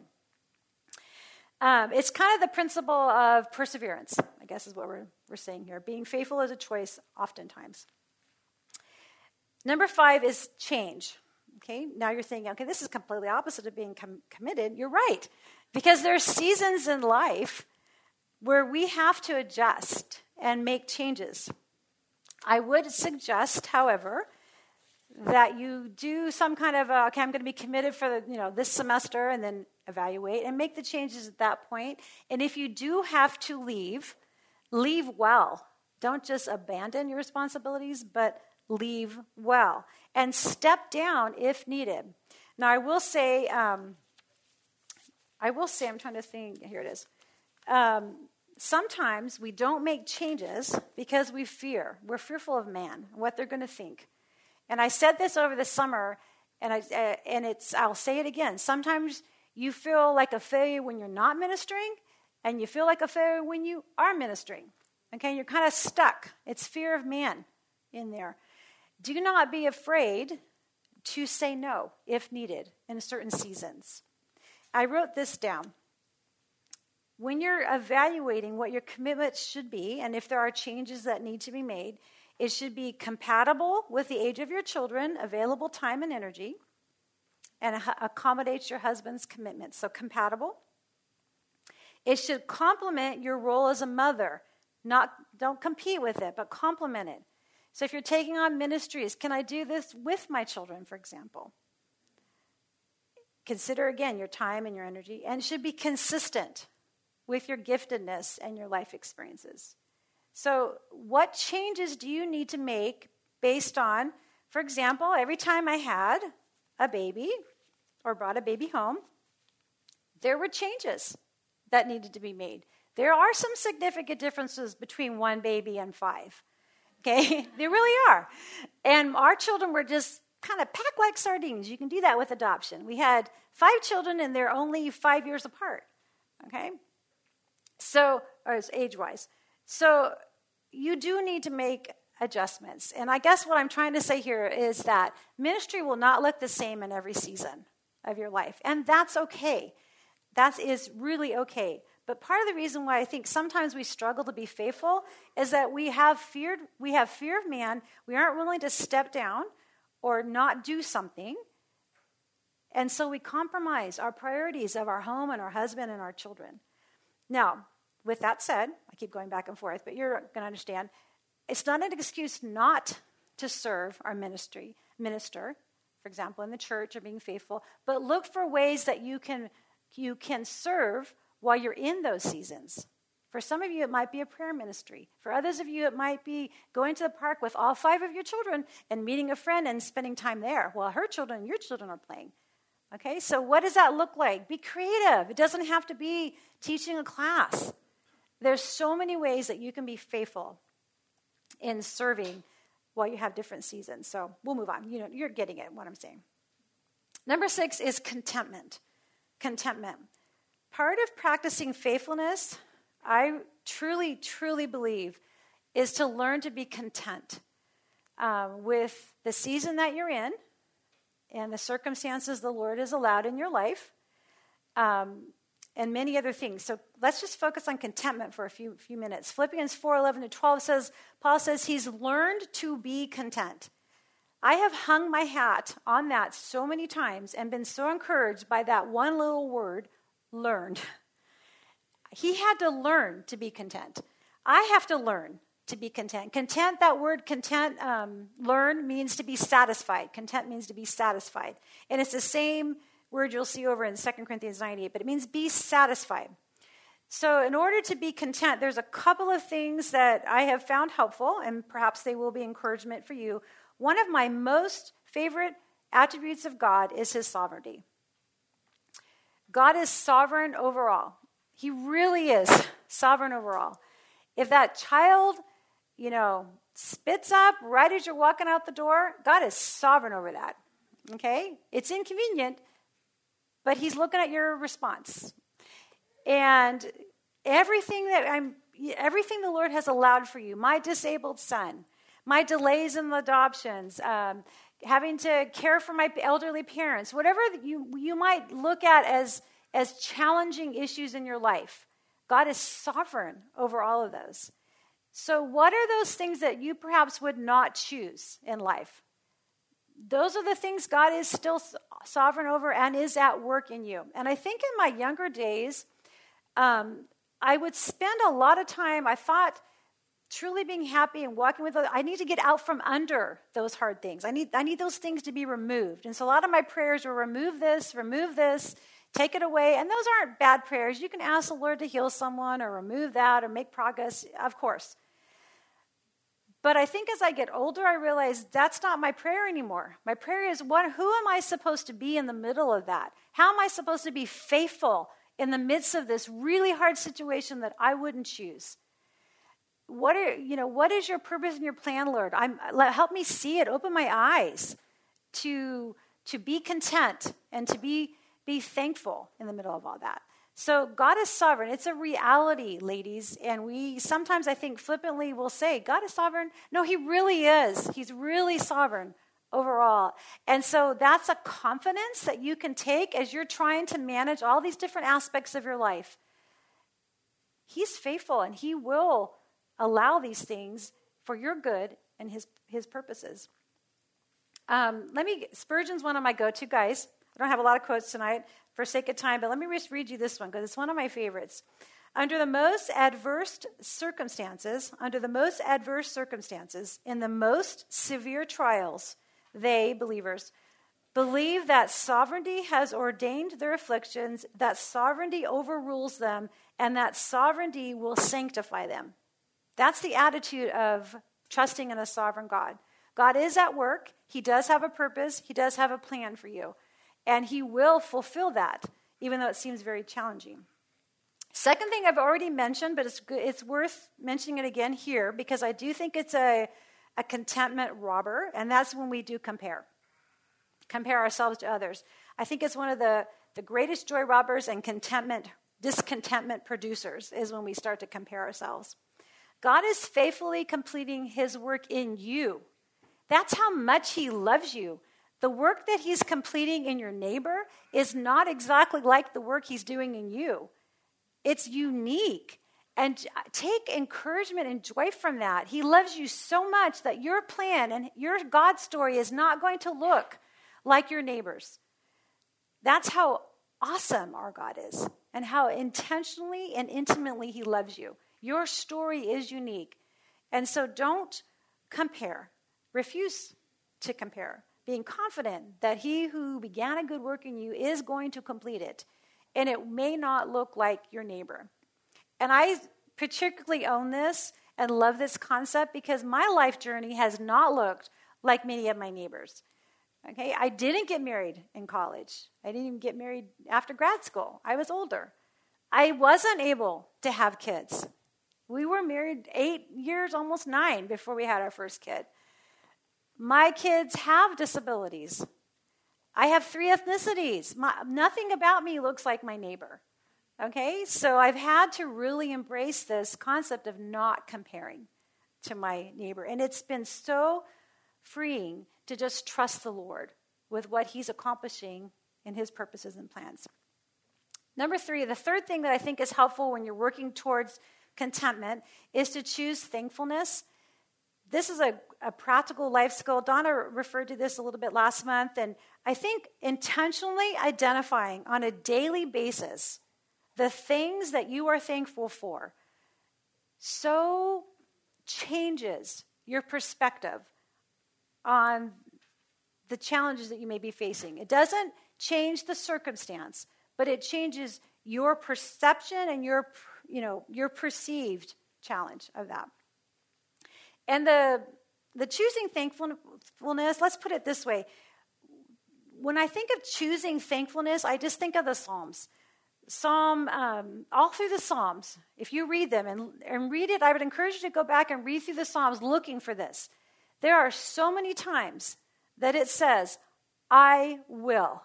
It's kind of the principle of perseverance, I guess is what we're saying here. Being faithful is a choice oftentimes. Number 5 is change. Okay, now you're thinking, okay, this is completely opposite of being committed. You're right, because there are seasons in life where we have to adjust and make changes. I would suggest, however, that you do some kind of, I'm going to be committed for this semester, and then evaluate and make the changes at that point. And if you do have to leave well. Don't just abandon your responsibilities, but leave well. And step down if needed. Now, I will say, I'm trying to think, here it is. Sometimes we don't make changes because we're fearful of man, what they're going to think. And I said this over the summer, and I'll say it again. Sometimes you feel like a failure when you're not ministering, and you feel like a failure when you are ministering. Okay, you're kind of stuck. It's fear of man in there. Do not be afraid to say no if needed in certain seasons. I wrote this down. When you're evaluating what your commitment should be, and if there are changes that need to be made, it should be compatible with the age of your children, available time and energy, and accommodates your husband's commitments. So compatible. It should complement your role as a mother. Don't compete with it, but complement it. So if you're taking on ministries, can I do this with my children, for example? Consider, again, your time and your energy, and it should be consistent with your giftedness and your life experiences. So what changes do you need to make based on, for example, every time I had a baby or brought a baby home, there were changes that needed to be made. There are some significant differences between one baby and 5. Okay, there really are. And our children were just kind of packed like sardines. You can do that with adoption. We had 5 children, and they're only 5 years apart. Okay, so age-wise. So you do need to make adjustments. And I guess what I'm trying to say here is that ministry will not look the same in every season of your life. And that's okay. That is really okay. But part of the reason why I think sometimes we struggle to be faithful is that we have fear of man. We aren't willing to step down or not do something. And so we compromise our priorities of our home and our husband and our children. Now, with that said, I keep going back and forth, but you're going to understand, it's not an excuse not to serve our minister, for example, in the church or being faithful, but look for ways that you can serve while you're in those seasons. For some of you, it might be a prayer ministry. For others of you, it might be going to the park with all 5 of your children and meeting a friend and spending time there while her children and your children are playing. Okay, so what does that look like? Be creative. It doesn't have to be teaching a class. There's so many ways that you can be faithful in serving while you have different seasons. So we'll move on. You're getting it, what I'm saying. Number 6 is contentment. Contentment. Part of practicing faithfulness, I truly, truly believe, is to learn to be content with the season that you're in and the circumstances the Lord has allowed in your life, and many other things. So let's just focus on contentment for a few minutes. Philippians 4:11-12 says, Paul says he's learned to be content. I have hung my hat on that so many times and been so encouraged by that one little word, learned. He had to learn to be content. I have to learn to be content. Content, that word content, learn, means to be satisfied. Content means to be satisfied. And it's the same word you'll see over in 2 Corinthians 9:8, but it means be satisfied. So in order to be content, there's a couple of things that I have found helpful, and perhaps they will be encouragement for you. One of my most favorite attributes of God is his sovereignty. God is sovereign over all. He really is sovereign over all. If that child, spits up right as you're walking out the door, God is sovereign over that. Okay? It's inconvenient, but he's looking at your response. And everything the Lord has allowed for you, my disabled son, my delays in the adoptions, having to care for my elderly parents, whatever you might look at as challenging issues in your life, God is sovereign over all of those. So what are those things that you perhaps would not choose in life? Those are the things God is still sovereign over and is at work in you. And I think in my younger days, I would spend a lot of time, I thought, truly being happy and walking with others. I need to get out from under those hard things. I need those things to be removed. And so a lot of my prayers were remove this, take it away. And those aren't bad prayers. You can ask the Lord to heal someone or remove that or make progress, of course. But I think as I get older, I realize that's not my prayer anymore. My prayer is, who am I supposed to be in the middle of that? How am I supposed to be faithful in the midst of this really hard situation that I wouldn't choose? What is your purpose and your plan, Lord? Help me see it. Open my eyes to be content and to be thankful in the middle of all that. So God is sovereign. It's a reality, ladies. And we sometimes, I think, flippantly will say, God is sovereign. No, he really is. He's really sovereign overall. And so that's a confidence that you can take as you're trying to manage all these different aspects of your life. He's faithful, and he will allow these things for your good and his purposes. Spurgeon's one of my go-to guys. I don't have a lot of quotes tonight for sake of time, but let me just read you this one because it's one of my favorites. Under the most adverse circumstances, in the most severe trials, they, believers, believe that sovereignty has ordained their afflictions, that sovereignty overrules them, and that sovereignty will sanctify them. That's the attitude of trusting in a sovereign God. God is at work. He does have a purpose. He does have a plan for you. And he will fulfill that, even though it seems very challenging. Second thing I've already mentioned, but it's worth mentioning it again here because I do think it's a contentment robber, and that's when we do compare ourselves to others. I think it's one of the greatest joy robbers and discontentment producers is when we start to compare ourselves. God is faithfully completing his work in you. That's how much he loves you. The work that he's completing in your neighbor is not exactly like the work he's doing in you. It's unique. And take encouragement and joy from that. He loves you so much that your plan and your God story is not going to look like your neighbor's. That's how awesome our God is and how intentionally and intimately he loves you. Your story is unique. And so don't compare. Refuse to compare, being confident that he who began a good work in you is going to complete it. And it may not look like your neighbor. And I particularly own this and love this concept because my life journey has not looked like many of my neighbors. Okay, I didn't get married in college. I didn't even get married after grad school. I was older. I wasn't able to have kids. We were married 8 years, almost 9, before we had our first kid. My kids have disabilities. I have 3 ethnicities. Nothing about me looks like my neighbor. Okay, so I've had to really embrace this concept of not comparing to my neighbor. And it's been so freeing to just trust the Lord with what he's accomplishing in his purposes and plans. Number 3, the third thing that I think is helpful when you're working towards contentment is to choose thankfulness. This is a practical life skill. Donna referred to this a little bit last month, and I think intentionally identifying on a daily basis the things that you are thankful for so changes your perspective on the challenges that you may be facing. It doesn't change the circumstance, but it changes your perception and your perceived challenge of that. And the choosing thankfulness, let's put it this way. When I think of choosing thankfulness, I just think of the Psalms. All through the Psalms, if you read them and read it, I would encourage you to go back and read through the Psalms looking for this. There are so many times that it says, I will.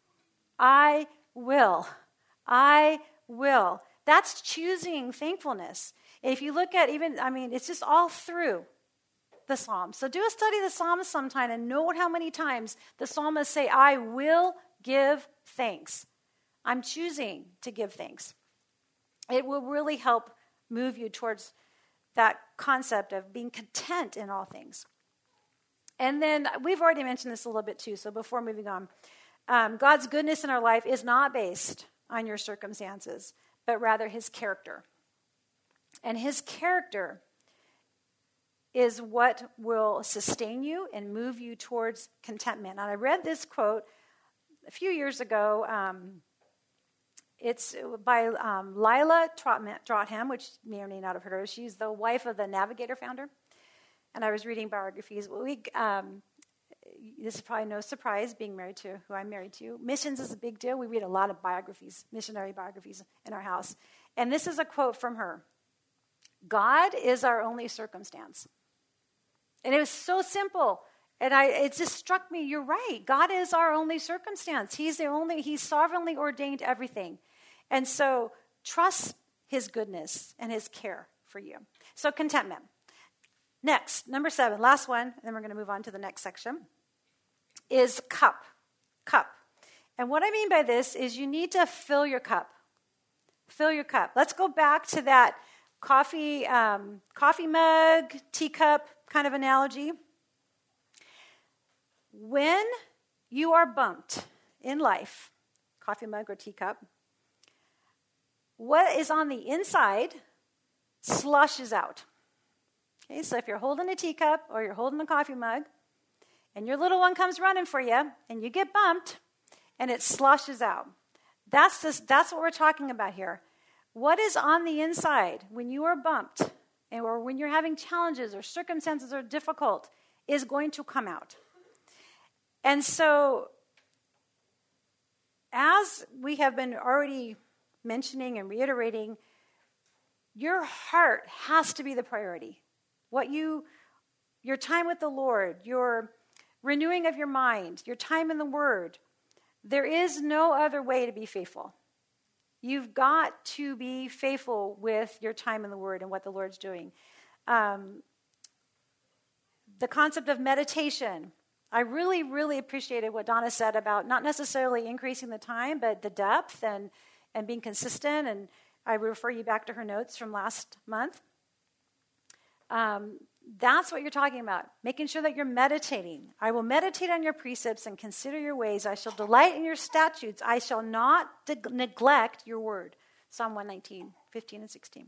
I will. I will. That's choosing thankfulness. If you look at it's just all through the Psalms. So do a study of the Psalms sometime and note how many times the psalmists say, I will give thanks. I'm choosing to give thanks. It will really help move you towards that concept of being content in all things. And then we've already mentioned this a little bit too, so before moving on, God's goodness in our life is not based on your circumstances, but rather his character. And his character is what will sustain you and move you towards contentment. And I read this quote a few years ago. It's by Lila Trottham, which you may or may not have heard of. She's the wife of the Navigator founder. And I was reading biographies. This is probably no surprise, being married to who I'm married to. Missions is a big deal. We read a lot of biographies, missionary biographies in our house. And this is a quote from her. God is our only circumstance. And it was so simple. And it just struck me, you're right. God is our only circumstance. He's sovereignly ordained everything. And so trust his goodness and his care for you. So contentment. Next, number 7, last one, and then we're going to move on to the next section, is cup. Cup. And what I mean by this is you need to fill your cup. Fill your cup. Let's go back to that coffee mug, teacup kind of analogy. When you are bumped in life, coffee mug or teacup, what is on the inside slushes out. Okay, so if you're holding a teacup or you're holding a coffee mug and your little one comes running for you and you get bumped and it slushes out. That's what we're talking about here. What is on the inside when you are bumped or when you're having challenges or circumstances are difficult is going to come out. And so as we have been already mentioning and reiterating, your heart has to be the priority. Your time with the Lord, your renewing of your mind, your time in the Word. There is no other way to be faithful. You've got to be faithful with your time in the Word and what the Lord's doing. The concept of meditation. I really, really appreciated what Donna said about not necessarily increasing the time, but the depth and being consistent. And I refer you back to her notes from last month. That's what you're talking about, making sure that you're meditating. I will meditate on your precepts and consider your ways. I shall delight in your statutes. I shall not neglect your word. Psalm 119, 15 and 16.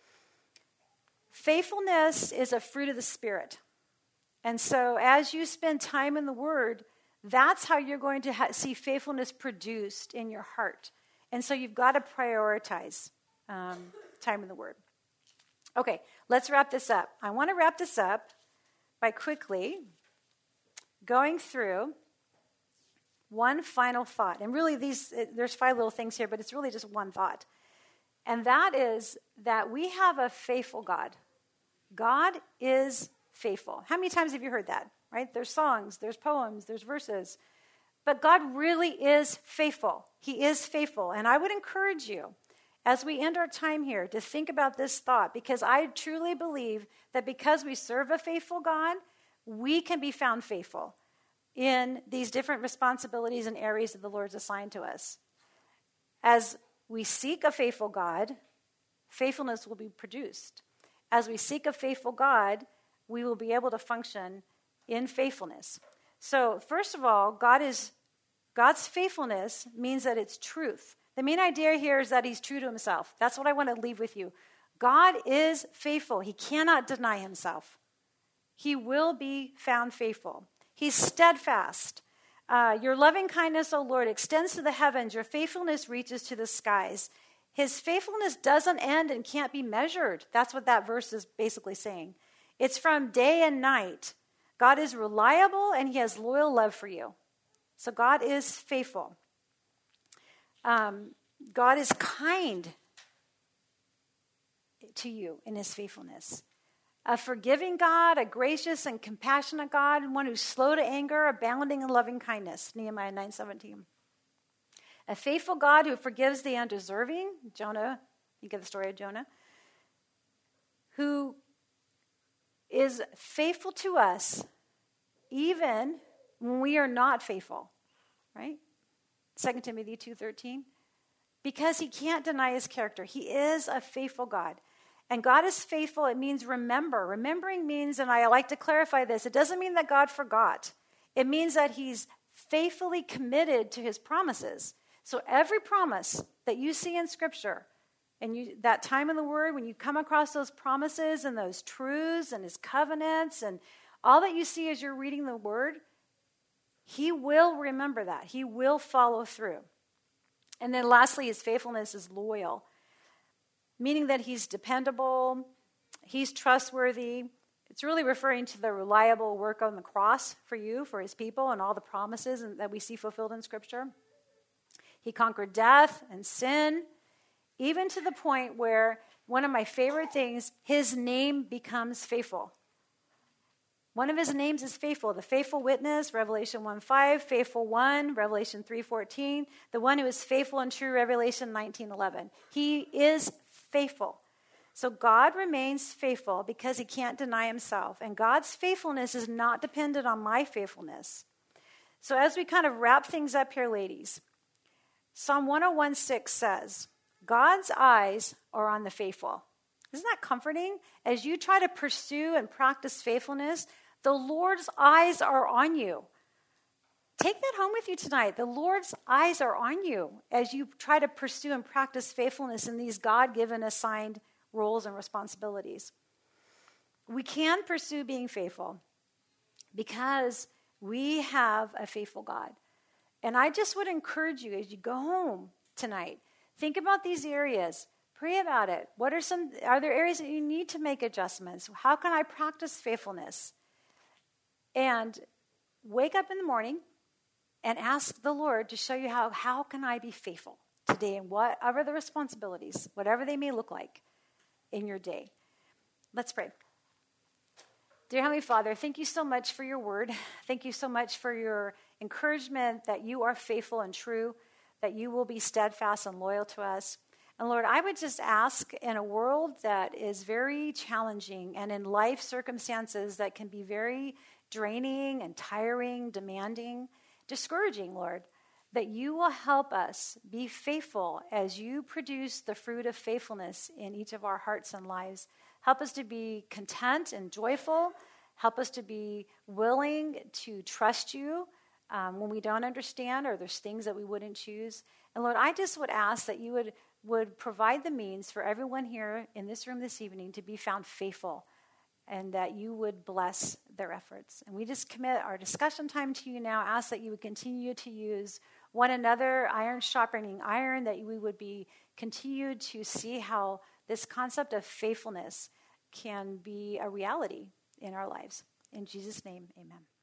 Faithfulness is a fruit of the Spirit. And so as you spend time in the Word, that's how you're going to see faithfulness produced in your heart. And so you've got to prioritize time in the Word. Okay, let's wrap this up. I want to wrap this up by quickly going through one final thought. And really there's 5 little things here, but it's really just one thought. And that is that we have a faithful God. God is faithful. How many times have you heard that? Right? There's songs, there's poems, there's verses. But God really is faithful. He is faithful. And I would encourage you, as we end our time here, to think about this thought, because I truly believe that because we serve a faithful God, we can be found faithful in these different responsibilities and areas that the Lord's assigned to us. As we seek a faithful God, faithfulness will be produced. As we seek a faithful God, we will be able to function in faithfulness. So, first of all, God's faithfulness means that it's truth. The main idea here is that he's true to himself. That's what I want to leave with you. God is faithful. He cannot deny himself. He will be found faithful. He's steadfast. Your loving kindness, O Lord, extends to the heavens. Your faithfulness reaches to the skies. His faithfulness doesn't end and can't be measured. That's what that verse is basically saying. It's from day and night. God is reliable and he has loyal love for you. So God is faithful. God is kind to you in his faithfulness. A forgiving God, a gracious and compassionate God, one who's slow to anger, abounding in loving kindness. Nehemiah 9:17. A faithful God who forgives the undeserving. Jonah, you get the story of Jonah. Who is faithful to us even when we are not faithful. Right? 2 Timothy 2:13. Because he can't deny his character. He is a faithful God. And God is faithful, it means remember. Remembering means, and I like to clarify this, it doesn't mean that God forgot. It means that he's faithfully committed to his promises. So every promise that you see in Scripture, and that time in the Word, when you come across those promises and those truths and his covenants and all that you see as you're reading the Word, he will remember that. He will follow through. And then lastly, his faithfulness is loyal, meaning that he's dependable, he's trustworthy. It's really referring to the reliable work on the cross for you, for his people, and all the promises that we see fulfilled in Scripture. He conquered death and sin, even to the point where, one of my favorite things, his name becomes faithful. One of his names is faithful. The faithful witness, Revelation 1:5, faithful one, Revelation 3:14, the one who is faithful and true, Revelation 19:11. He is faithful. So God remains faithful because he can't deny himself. And God's faithfulness is not dependent on my faithfulness. So as we kind of wrap things up here, ladies, Psalm 101:6 says, God's eyes are on the faithful. Isn't that comforting? As you try to pursue and practice faithfulness, the Lord's eyes are on you. Take that home with you tonight. The Lord's eyes are on you as you try to pursue and practice faithfulness in these God-given assigned roles and responsibilities. We can pursue being faithful because we have a faithful God. And I just would encourage you as you go home tonight, think about these areas. Pray about it. Are there areas that you need to make adjustments? How can I practice faithfulness? And wake up in the morning and ask the Lord to show you how can I be faithful today in whatever the responsibilities, whatever they may look like in your day. Let's pray. Dear Heavenly Father, thank you so much for your word. Thank you so much for your encouragement that you are faithful and true, that you will be steadfast and loyal to us. And Lord, I would just ask, in a world that is very challenging and in life circumstances that can be very draining and tiring, demanding, discouraging, Lord, that you will help us be faithful as you produce the fruit of faithfulness in each of our hearts and lives. Help us to be content and joyful. Help us to be willing to trust you when we don't understand or there's things that we wouldn't choose. And Lord, I just would ask that you would provide the means for everyone here in this room this evening to be found faithful, and that you would bless their efforts. And we just commit our discussion time to you now, ask that you would continue to use one another, iron sharpening iron, that we would be continued to see how this concept of faithfulness can be a reality in our lives. In Jesus' name, amen.